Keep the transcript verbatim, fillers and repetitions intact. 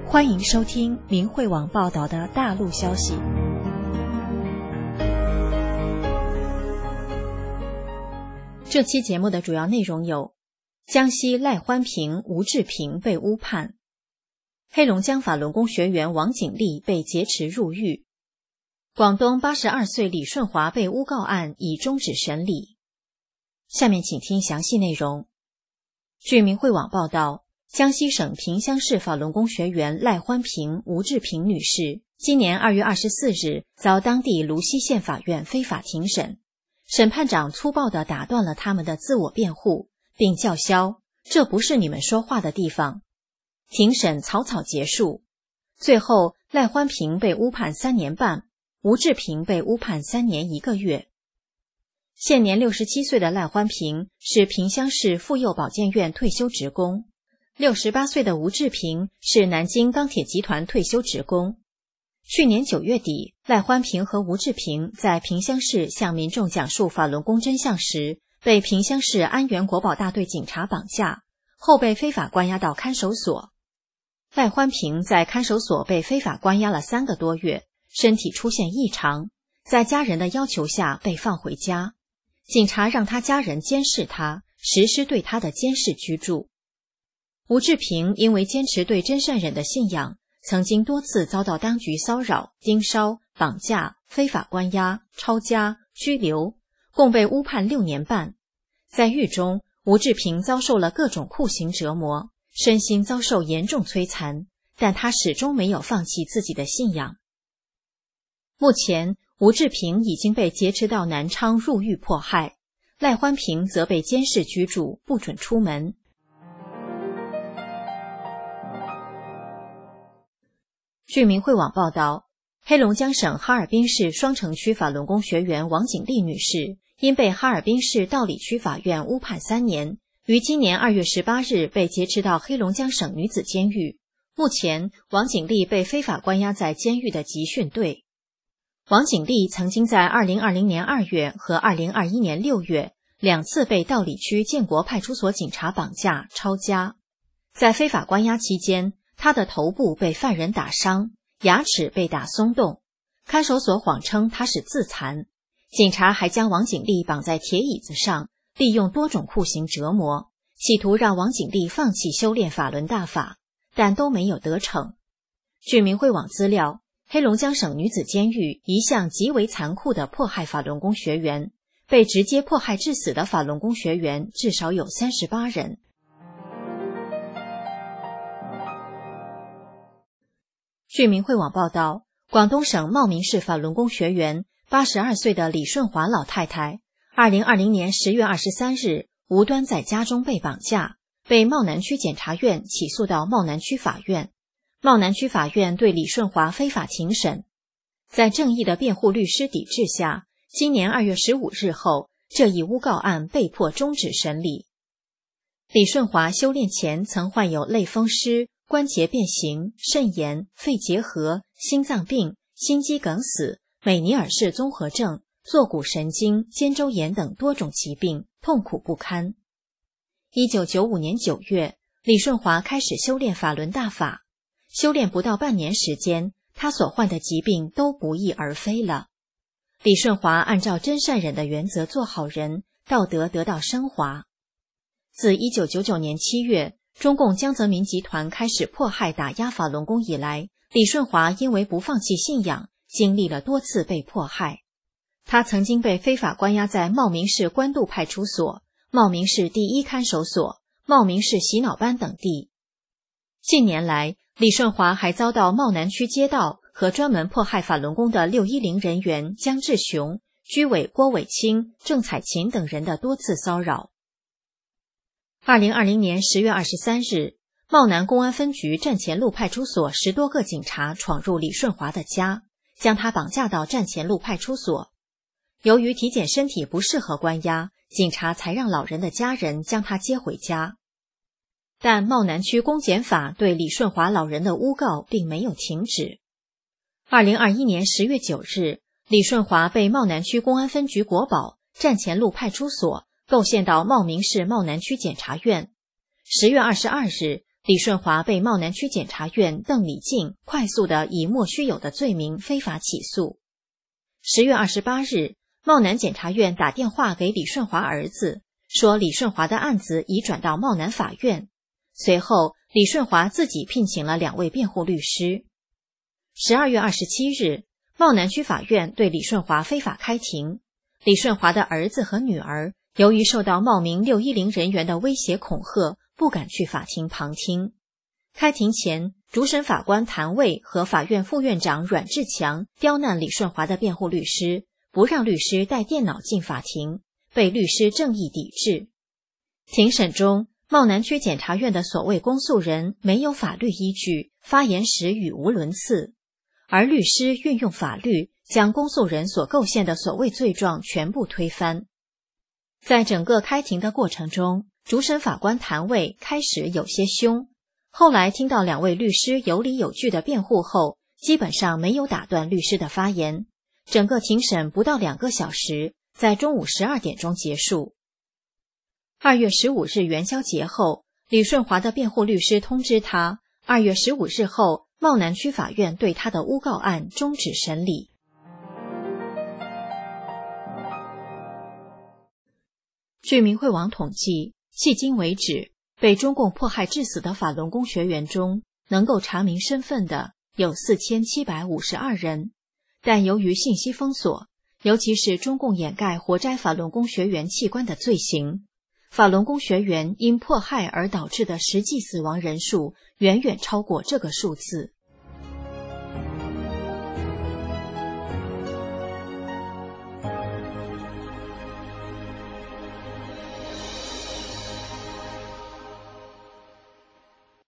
欢迎收听明慧网报道的大陆消息。这期节目的主要内容有：江西赖欢平、吴志平被诬判；黑龙江法轮功学员王景丽被劫持入狱；广东八十二岁李顺华被诬告案已终止审理。下面请听详细内容。据明慧网报道，江西省萍乡市法轮功学员赖欢平、吴志平女士今年二月二十四日遭当地泸溪县法院非法庭审，审判长粗暴地打断了他们的自我辩护，并叫嚣：“这不是你们说话的地方。”庭审草草结束，最后赖欢平被诬判三年半，吴志平被诬判三年一个月。现年六十七岁的赖欢平是萍乡市妇幼保健院退休职工，六十八岁的吴志平是南京钢铁集团退休职工。去年九月底，赖欢平和吴志平在萍乡市向民众讲述法轮功真相时，被萍乡市安源国保大队警察绑架，后被非法关押到看守所。赖欢平在看守所被非法关押了三个多月，身体出现异常，在家人的要求下被放回家。警察让他家人监视他，实施对他的监视居住。吴志平因为坚持对真善忍的信仰，曾经多次遭到当局骚扰、盯梢、绑架、非法关押、抄家、拘留，共被诬判六年半。在狱中，吴志平遭受了各种酷刑折磨，身心遭受严重摧残，但他始终没有放弃自己的信仰。目前，吴志平已经被劫持到南昌入狱迫害，赖欢平则被监视居住，不准出门。据明慧网报道，黑龙江省哈尔滨市双城区法轮功学员王景丽女士因被哈尔滨市道里区法院诬判三年，于今年二月十八日被劫持到黑龙江省女子监狱。目前，王景丽被非法关押在监狱的集训队。王景丽曾经在二零二零年二月和二零二一年六月两次被道里区建国派出所警察绑架、抄家。在非法关押期间，他的头部被犯人打伤，牙齿被打松动，看守所谎称他是自残。警察还将王景丽绑在铁椅子上，利用多种酷刑折磨，企图让王景丽放弃修炼法轮大法，但都没有得逞。据明慧网资料，黑龙江省女子监狱一向极为残酷地迫害法轮功学员，被直接迫害致死的法轮功学员至少有三十八人。据明慧网报道，广东省茂名市法轮功学员八十二岁的李顺华老太太，二零二零年十月二十三日无端在家中被绑架，被茂南区检察院起诉到茂南区法院。茂南区法院对李顺华非法庭审，在正义的辩护律师抵制下，今年二月十五日后，这一诬告案被迫终止审理。李顺华修炼前曾患有类风湿、关节变形、肾炎、肺结核、心脏病、心肌梗死、美尼尔氏综合症、坐骨神经、肩周炎等多种疾病，痛苦不堪。一九九五年九月，李顺华开始修炼法轮大法。修炼不到半年时间，他所患的疾病都不翼而飞了。李顺华按照真善忍的原则做好人，道德得到升华。自一九九九年七月，中共江泽民集团开始迫害打压法轮功以来，李顺华因为不放弃信仰，经历了多次被迫害。他曾经被非法关押在茂名市官渡派出所、茂名市第一看守所、茂名市洗脑班等地。近年来，李顺华还遭到茂南区街道和专门迫害法轮功的六一零人员姜志雄、居委郭伟清、郑彩琴等人的多次骚扰。二零二零年十月二十三日，茂南公安分局站前路派出所十多个警察闯入李顺华的家，将他绑架到站前路派出所。由于体检身体不适合关押，警察才让老人的家人将他接回家。但茂南区公检法对李顺华老人的诬告并没有停止。二零二一年十月九日，李顺华被茂南区公安分局国保、站前路派出所构陷到茂名市茂南区检察院。十月二十二日， 李顺华被茂南区检察院邓礼敬快速地以莫须有的罪名非法起诉。十月二十八日，茂南检察院打电话给李顺华儿子，说李顺华的案子已转到茂南法院。随后，李顺华自己聘请了两位辩护律师。十二月二十七日，茂南区法院对李顺华非法开庭。李顺华的儿子和女儿由于受到茂名六一零人员的威胁恐吓，不敢去法庭旁听。开庭前，主审法官谭卫和法院副院长阮志强刁难李顺华的辩护律师，不让律师带电脑进法庭，被律师正义抵制。庭审中，茂南区检察院的所谓公诉人没有法律依据，发言时语无伦次，而律师运用法律将公诉人所构陷的所谓罪状全部推翻。在整个开庭的过程中，主审法官谭卫开始有些凶，后来听到两位律师有理有据的辩护后，基本上没有打断律师的发言。整个庭审不到两个小时，在中午十二点钟结束。二月十五日元宵节后，李顺华的辩护律师通知他，二月十五日后，茂南区法院对他的诬告案终止审理。据明慧网统计，迄今为止，被中共迫害致死的法轮功学员中，能够查明身份的有四千七百五十二人，但由于信息封锁，尤其是中共掩盖活摘法轮功学员器官的罪行，法轮功学员因迫害而导致的实际死亡人数远远超过这个数字。